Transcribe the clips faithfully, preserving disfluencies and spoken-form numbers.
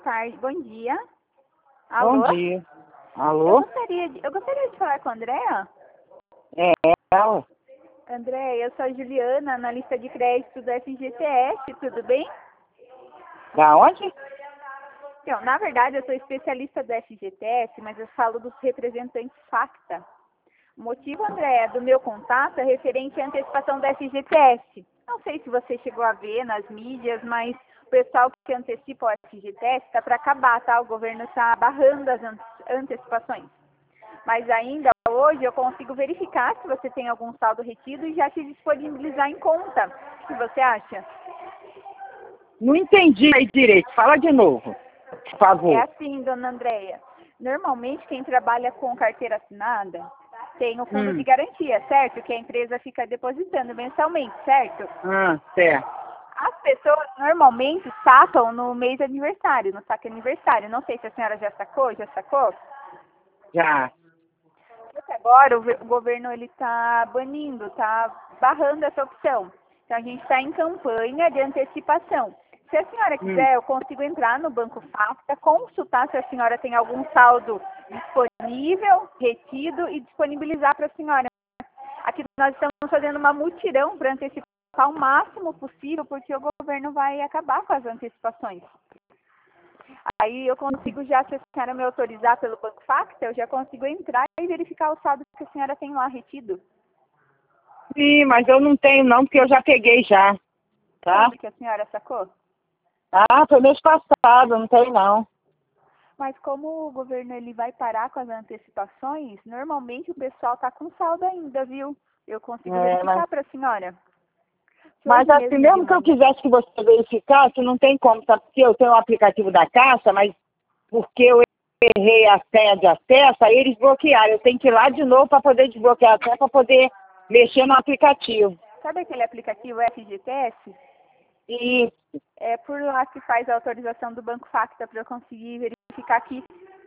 tarde, bom dia. Alô? Bom dia. Eu Alô? gostaria de, eu gostaria de falar com a Andréa. É ela? Andréa, eu sou a Juliana, analista de crédito do F G T S, tudo bem? Da onde? Então, na verdade, eu sou especialista do F G T S, mas eu falo dos representantes Facta. O motivo, Andréa, do meu contato é referente à antecipação do F G T S. Não sei se você chegou a ver nas mídias, mas o pessoal que antecipa o F G T S está para acabar, tá? O governo está barrando as antecipações. Mas ainda hoje eu consigo verificar se você tem algum saldo retido e já te disponibilizar em conta. O que você acha? Não entendi aí direito. Fala de novo, por favor. É assim, dona Andréia. Normalmente quem trabalha com carteira assinada tem o fundo Hum. de garantia, certo? Que a empresa fica depositando mensalmente, certo? Ah, certo. As pessoas normalmente sacam no mês de aniversário, no saque aniversário. Não sei se a senhora já sacou, já sacou? Já. Só que agora o, o governo ele está banindo, está barrando essa opção. Então a gente está em campanha de antecipação. Se a senhora Hum. quiser, eu consigo entrar no Banco Facta, consultar se a senhora tem algum saldo disponível, retido e disponibilizar para a senhora. Aqui nós estamos fazendo uma mutirão para antecipar o máximo possível, porque o governo vai acabar com as antecipações. Aí eu consigo já, se a senhora me autorizar pelo Banco Facta, eu já consigo entrar e verificar o saldo que a senhora tem lá retido. Sim, mas eu não tenho não, porque eu já peguei já. Tá? Quando que a senhora sacou? Ah, foi mês passado, não tem não. Mas como o governo ele vai parar com as antecipações, normalmente o pessoal está com saldo ainda, viu? Eu consigo É, verificar mas... para a senhora. Que Mas hoje assim, mesmo de mesmo que eu manhã. quisesse que você verificasse, não tem como, sabe? Porque eu tenho o aplicativo da Caixa, mas porque eu errei a senha de acesso, aí eles bloquearam. Eu tenho que ir lá de novo para poder desbloquear a senha, para poder mexer no aplicativo. Sabe aquele aplicativo F G T S? E, É por lá que faz a autorização do Banco Facta para eu conseguir verificar aqui.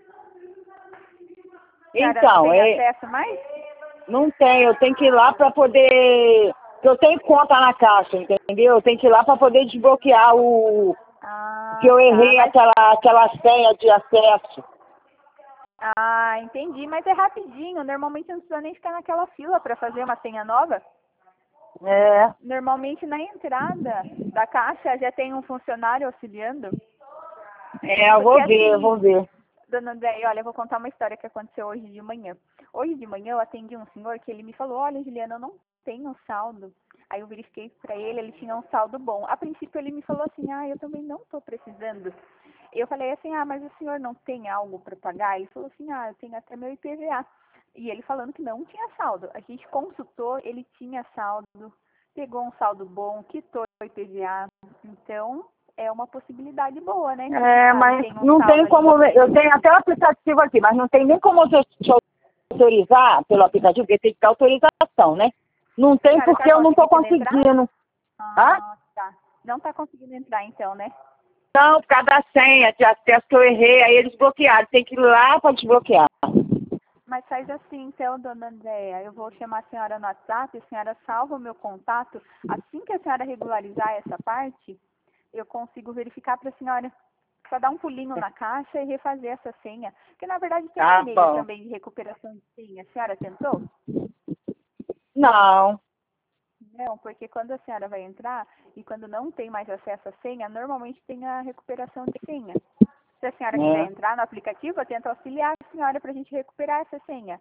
A senhora não então, tem é, acesso mais? não tem, eu tenho que ir lá para poder... Eu tenho conta na Caixa, entendeu? Eu tenho que ir lá para poder desbloquear o... Ah, que eu tá. errei Mas... aquela, aquela senha de acesso. Ah, entendi. Mas é rapidinho. Normalmente não precisa nem ficar naquela fila para fazer uma senha nova. É, Normalmente na entrada da caixa já tem um funcionário auxiliando. é, eu Porque vou ver, eu vou assim, ver. dona André, olha, eu vou contar uma história que aconteceu hoje de manhã. Hoje de manhã eu atendi um senhor que ele me falou, olha Juliana, eu não tenho saldo. Aí eu verifiquei para ele, ele tinha um saldo bom. A princípio ele me falou assim, ah, eu também não estou precisando. Eu falei assim, ah, mas o senhor não tem algo para pagar? Ele falou assim, ah, eu tenho até meu I P V A. E ele falando que não tinha saldo. A gente consultou, ele tinha saldo, pegou um saldo bom, quitou o I P V A. Então, é uma possibilidade boa, né? É, Sabe, mas tem um não saldo tem ali. como... Eu tenho até o aplicativo aqui, mas não tem nem como eu te autorizar pelo aplicativo, porque tem que ter autorização, né? Não A tem senhora porque tá eu não estou conseguindo entrar? conseguindo. Ah? Ah, tá. Não tá conseguindo entrar então, né? Não, por causa da senha de acesso que eu errei, aí eles bloquearam. Tem que ir lá para desbloquear. Mas faz assim então, dona Andréia. Eu vou chamar a senhora no WhatsApp, a senhora salva o meu contato. Assim que a senhora regularizar essa parte, eu consigo verificar para a senhora. Só dar um pulinho na caixa e refazer essa senha. Porque na verdade tem um Tá e-mail bom. também de recuperação de senha. A senhora tentou? Não. Não, porque quando a senhora vai entrar e quando não tem mais acesso à senha, normalmente tem a recuperação de senha. Se a senhora quiser É. entrar no aplicativo, eu tento auxiliar a senhora para a gente recuperar essa senha.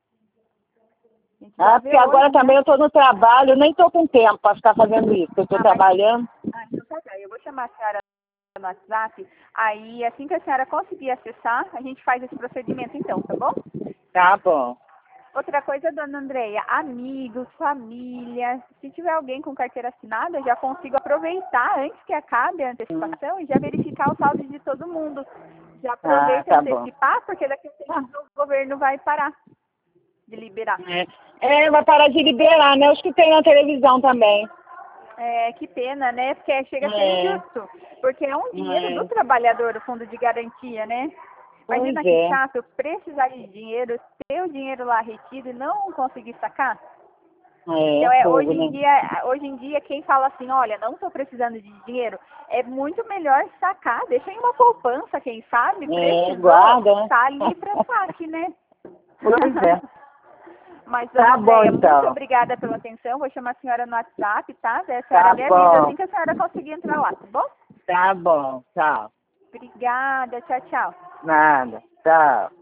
A gente vai Ah, ver porque agora hoje, também né? eu estou no trabalho, nem estou com tempo para ficar fazendo isso. Eu estou Ah, mas... trabalhando. Ah, então tá bem. Eu vou chamar a senhora no WhatsApp. Aí, assim que a senhora conseguir acessar, a gente faz esse procedimento então, tá bom? Tá bom. Outra coisa, dona Andreia, amigos, família, se tiver alguém com carteira assinada, eu já consigo aproveitar antes que acabe a antecipação e já verificar o saldo de todo mundo. Já Ah, aproveita e tá bom. antecipar, porque daqui a pouco o governo vai parar de liberar. É. É, vai parar de liberar, né? Os que tem na televisão também. É, que pena, né? Porque chega a ser É. injusto, porque é um dinheiro do É. trabalhador, o fundo de garantia, né? Pois Imagina que é. chato precisar de dinheiro, ter o dinheiro lá retido e não conseguir sacar. É, Então, é, fogo, hoje, em né? dia, hoje em dia, quem fala assim, olha, não estou precisando de dinheiro, é muito melhor sacar, deixa em uma poupança, quem sabe, É, precisou, guarda, né? tá ali para saque, né? Pois é. Mas, Tá dona bom, Zéia, muito então. obrigada pela atenção, vou chamar a senhora no WhatsApp, tá? Daí a senhora Tá me avisa bom. assim que a senhora conseguir entrar lá, tá bom? Tá bom. Tchau. Obrigada, tchau, tchau. Nada. Tchau.